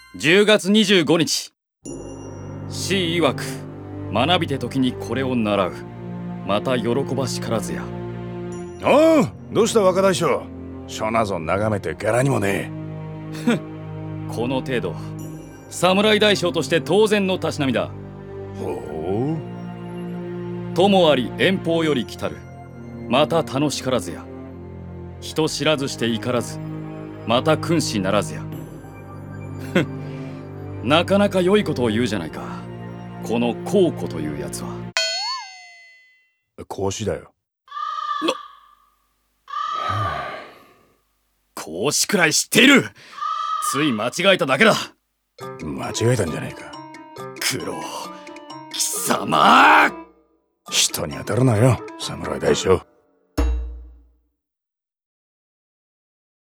10月25日、詩曰く学びて時にこれを習う、また喜ばしからずや。 おう、どうした若大将、書なぞ眺めて柄にもねえ。この程度、侍大将として当然のたしなみだ。 ほう。ともあり遠方より来たる、また楽しからずや。人知らずして怒らず、また君子ならずや。なかなか良いことを言うじゃないか、この公子というやつは。 孔子だよ。 孔子くらい知っている。つい間違えただけだ。 間違えたんじゃないか。 九郎貴様、 人に当たるなよ、侍大将。